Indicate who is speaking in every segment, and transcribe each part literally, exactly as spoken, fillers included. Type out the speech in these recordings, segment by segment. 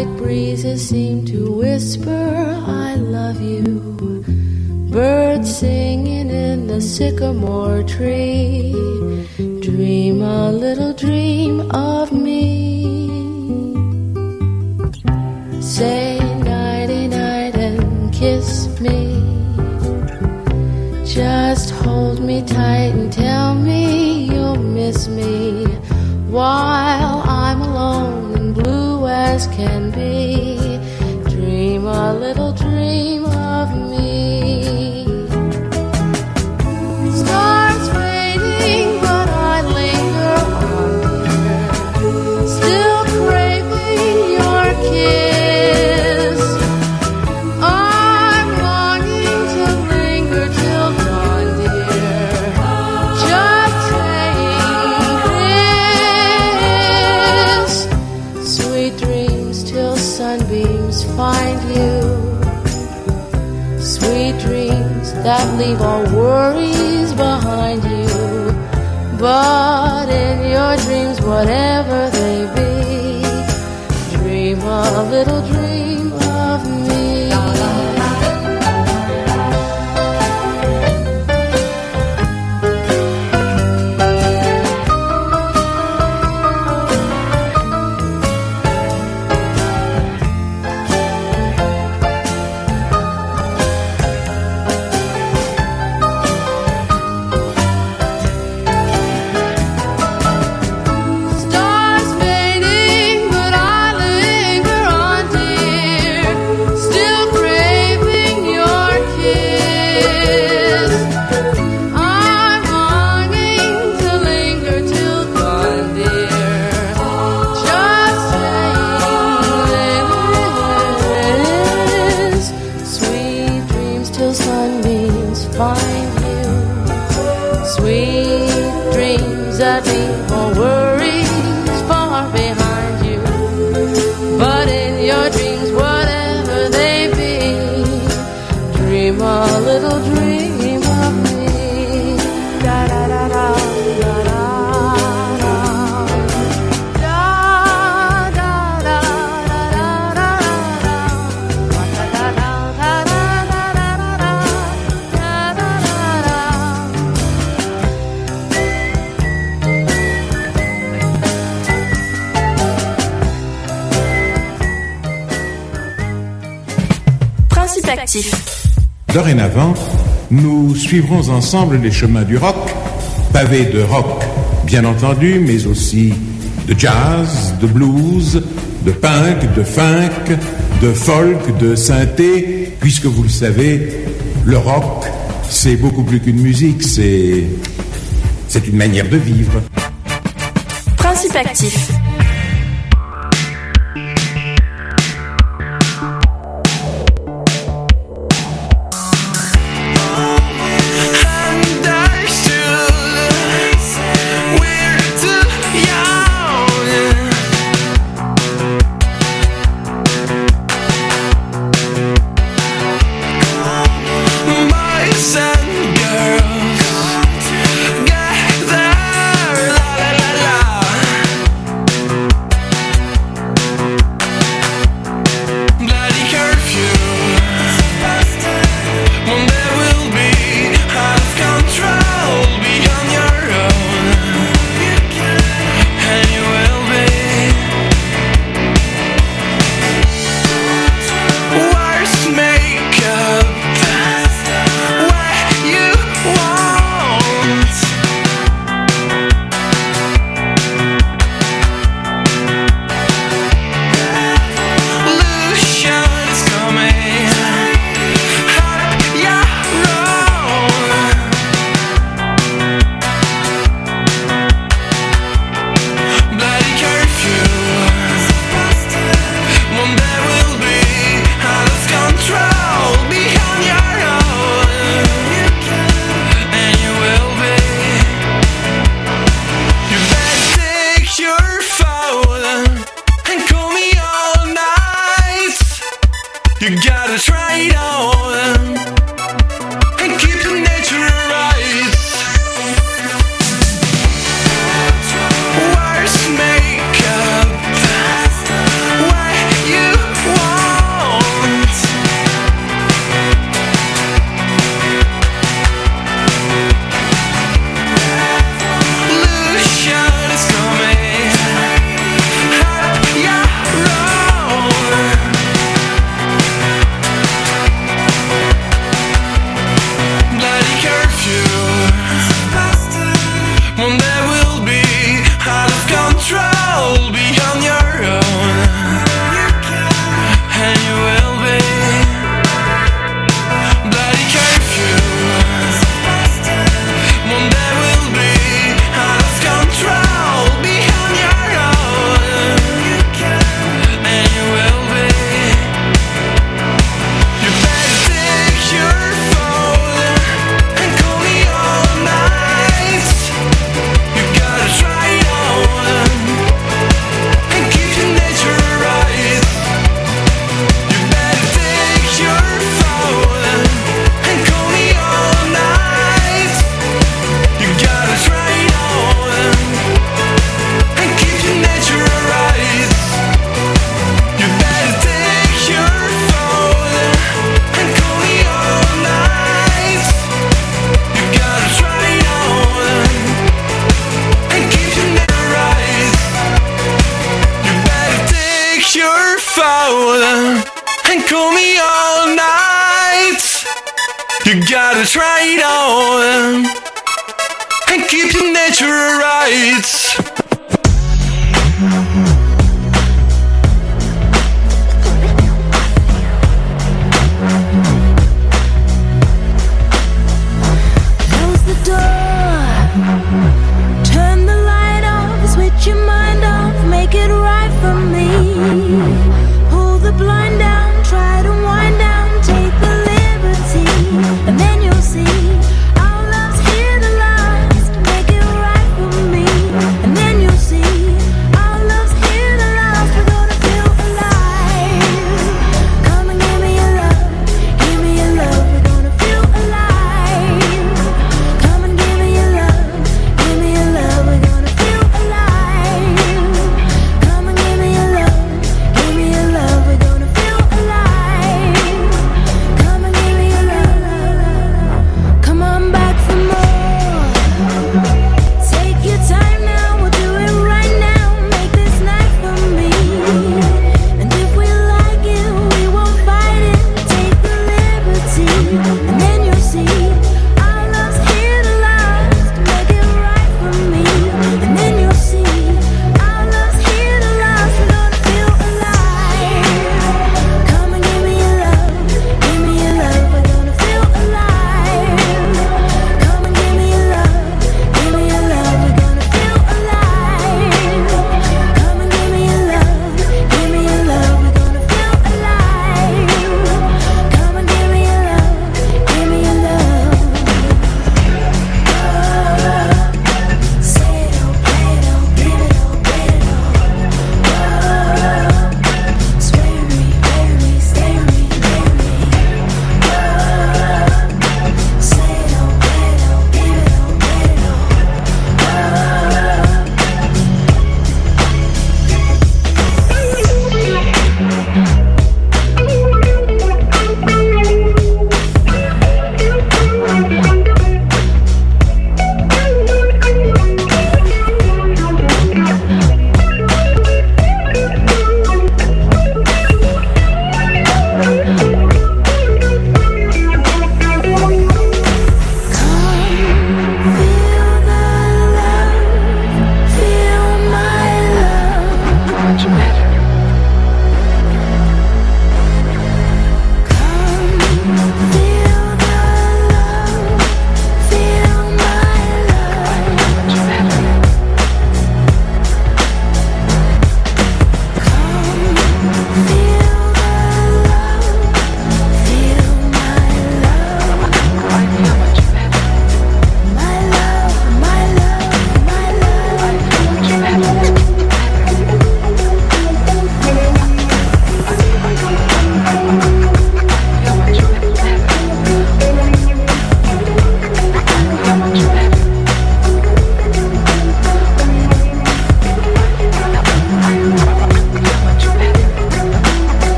Speaker 1: Night breezes seem to whisper, I love you. Birds singing in the sycamore tree. Dream a little dream of me. Say nighty night and kiss me. Just hold me tight and tell me you'll miss me while I'm alone and blue as can be. Dream a little dream of me. Stars fading, but I linger on, dear, still craving your kiss. I'm longing to linger till dawn, dear, just saying this. Sweet dreams till sunbeams find you. Sweet dreams that leave all worries behind you. But in your dreams, whatever they be, dream a little dream of me. Stars fading, but I linger on, dear, still craving your kiss. I'm longing to linger till dawn, dear, just saying this. Sweet dreams till sunbeams find you. Sweet dreams that leave all worries far behind you. But in your dreams, whatever they be, dream a little dream of me. Da da da da da da da. Da da da da da da da. Da da da da da da da da. Da da da da.
Speaker 2: Principe actif.
Speaker 3: Dorénavant, nous suivrons ensemble les chemins du rock, pavés de rock, bien entendu, mais aussi de jazz, de blues, de punk, de funk, de folk, de synthé, puisque vous le savez, le rock, c'est beaucoup plus qu'une musique, c'est, c'est une manière de vivre.
Speaker 2: Principe actif.
Speaker 4: Girls, gather, la la la la. out and call me all night. You gotta try it on and keep your nature right.
Speaker 5: Close the door, turn the light off, switch your mind off, make it right for me. Pull the blind down, try to wind down, take the liberty, and then you'll see our love's here to last. Make it right for me, and then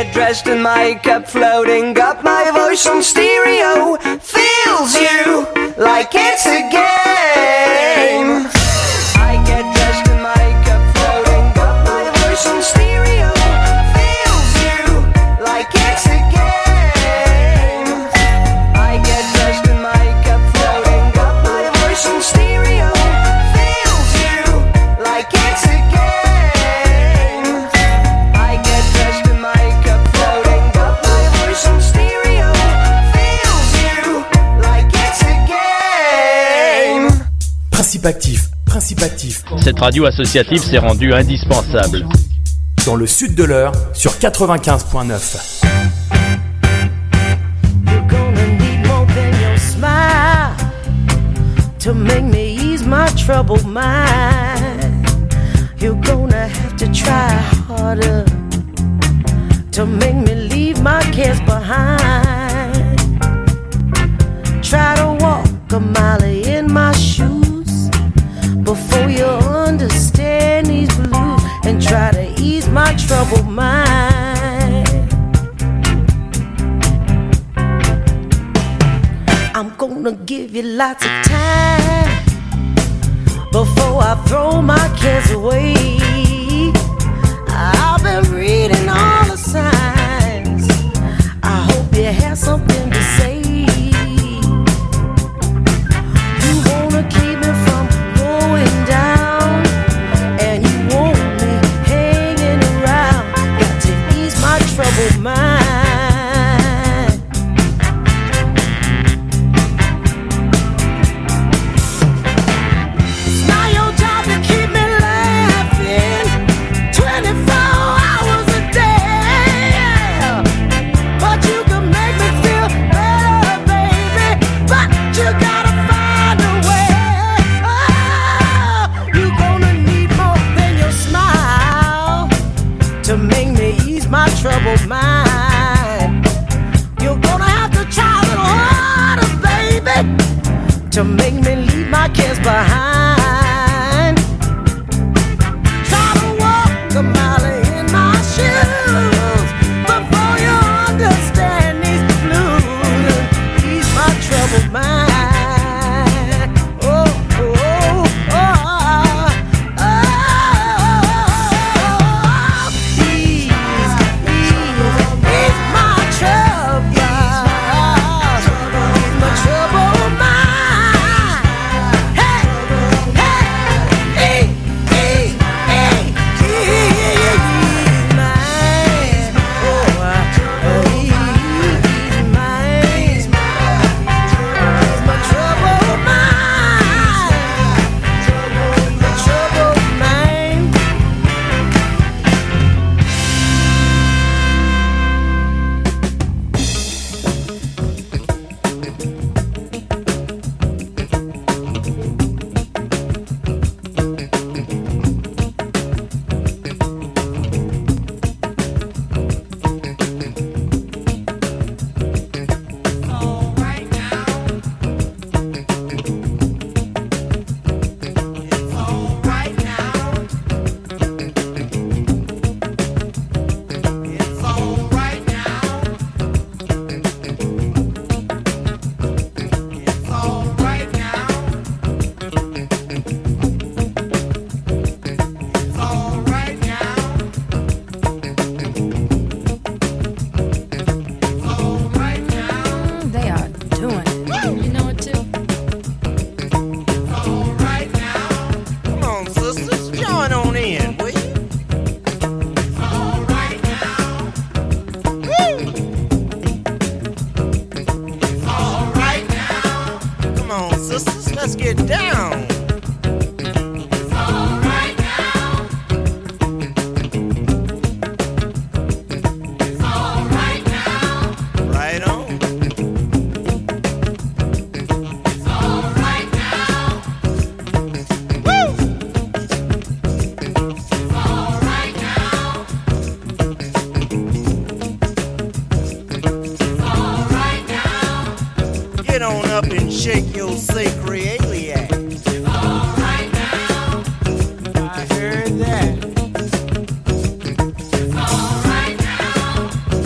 Speaker 6: get dressed in makeup, floating up my voice on stereo. Feels you like it's a game. I get dressed in makeup, floating up my voice on stereo. Feels you like it's a game. I get dressed in makeup, floating up my voice on stereo. Feels you like it's a game. I get dressed in makeup, floating up my voice on stereo. Feels you like it's a game.
Speaker 7: Principe actif, principe actif.
Speaker 8: Cette radio associative s'est rendue indispensable.
Speaker 7: Dans le sud de l'heure, sur quatre-vingt-quinze point neuf.
Speaker 5: You're gonna need more than your smile to make me ease my troubled mind. You're gonna have to try harder to make me leave my cares behind. Try to walk a mile in my shoes before you understand these blues, and try to ease my troubled mind. I'm gonna give you lots of time before I throw my cares away. I've been reading all the signs. I hope you have something to say. You wanna keep me from going down, and you want me hanging around. Got to ease my troubled mind. It's not your job to keep me laughing twenty-four hours a day, but you can make me feel better, baby. But you gotta find a way. Oh, you're gonna need more than your smile to make me ease my troubled mind. You're gonna have to try a little harder, baby, to make me leave my cares behind. Try to walk a mile in my shoes before you understand these blues and ease my troubled mind. Oh, oh, oh, oh, oh, oh. Ease, ease, ease my trouble, ease my troubled mind. Hey, hey, ease, ease, ease, ease mine. Oh, ease mine. Ease my troubled mind. My troubled mind.
Speaker 9: They are doing it. You know it too.
Speaker 6: Come on, sisters, join on in, will you? Come on, sisters, let's get down. Right on. Get on up and shake your sacroiliac. I heard that.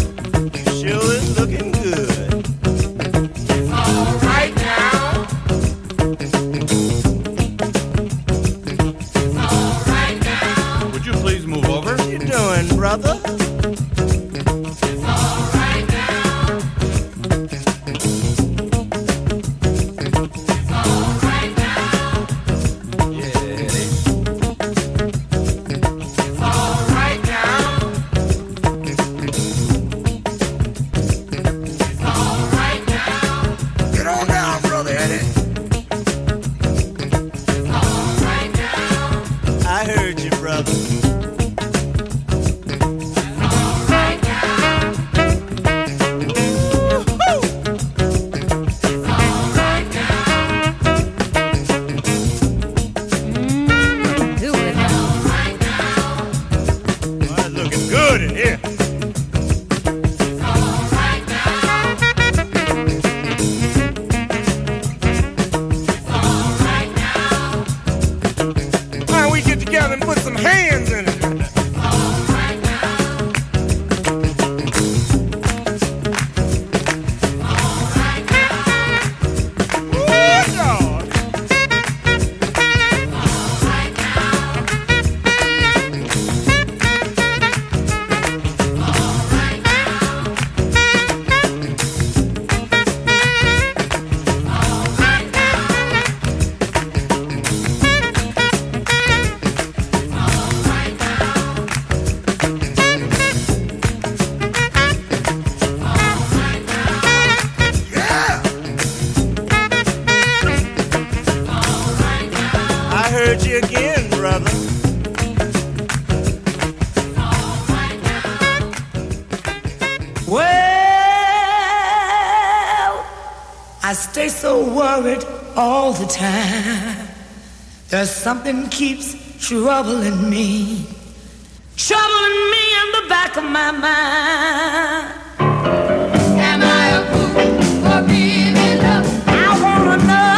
Speaker 10: Well, I stay so worried all the time. There's something keeps troubling me, troubling me in the back of my mind. Am I a fool for being in love? I wanna know.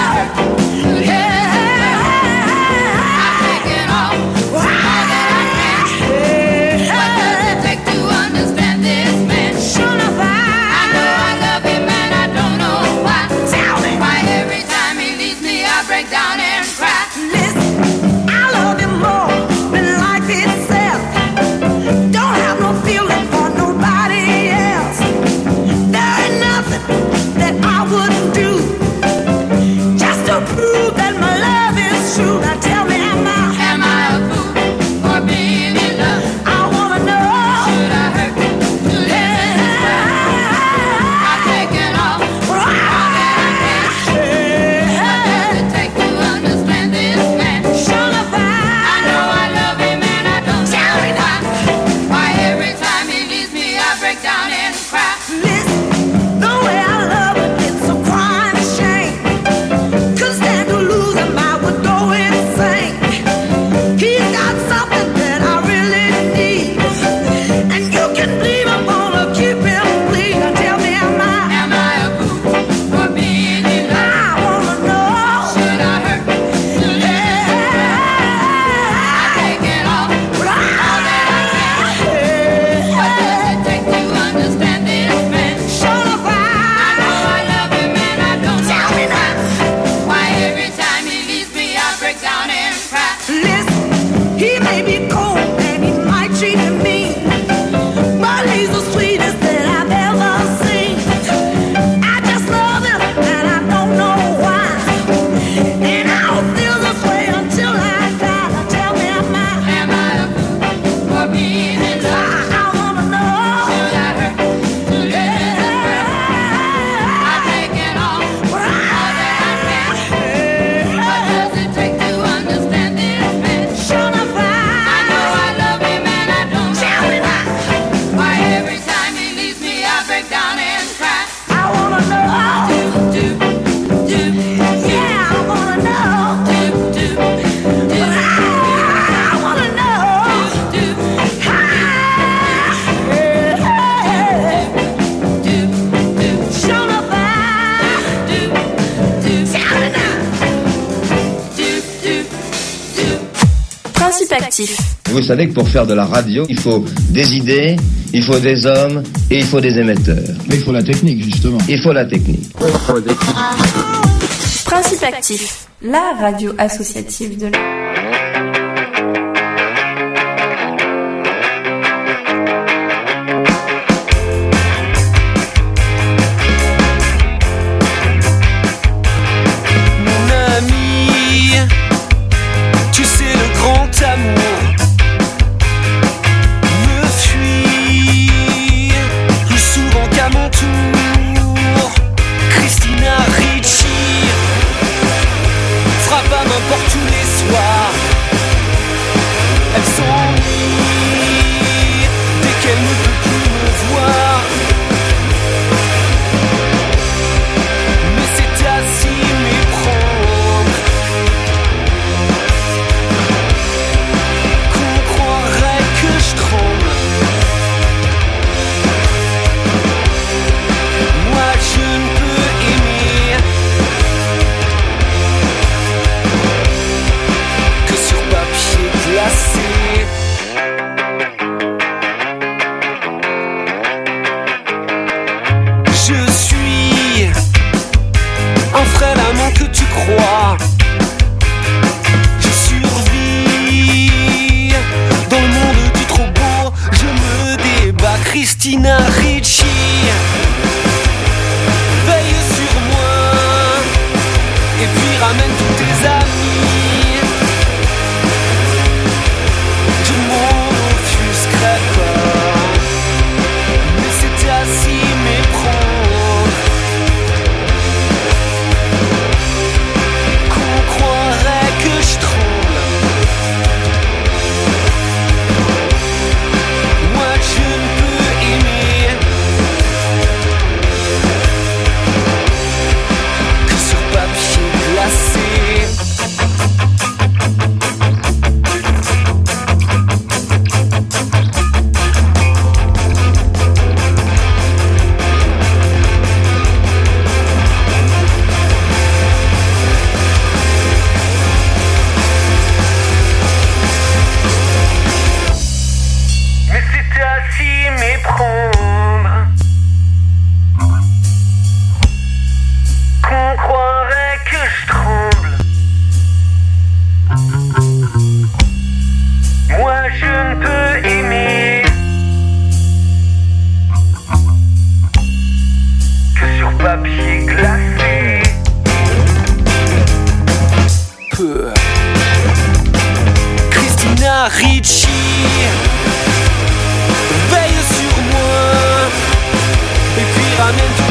Speaker 5: Down and cry. Listen, I love you more than life itself. Don't have no feeling for nobody else. There ain't nothing that I wouldn't do just to prove that my love is true. Now tell me, am I, am I a fool for being in love? I wanna know. Should I hurt you to listen to well? I've taken off all that I can.
Speaker 11: Vous savez que pour faire de la radio, il faut des idées, il faut des hommes et il faut des émetteurs.
Speaker 12: Mais il faut la technique, justement.
Speaker 11: Il faut la technique.
Speaker 2: Principe Actif, la radio associative de la...
Speaker 13: Christina Ricci, veille sur moi, et puis ramène tous tes amis. Je m'en offusquerai pas, mais c'était à s'y méprendre, qu'on croirait que je tremble. Moi je ne peux aimer ramène tout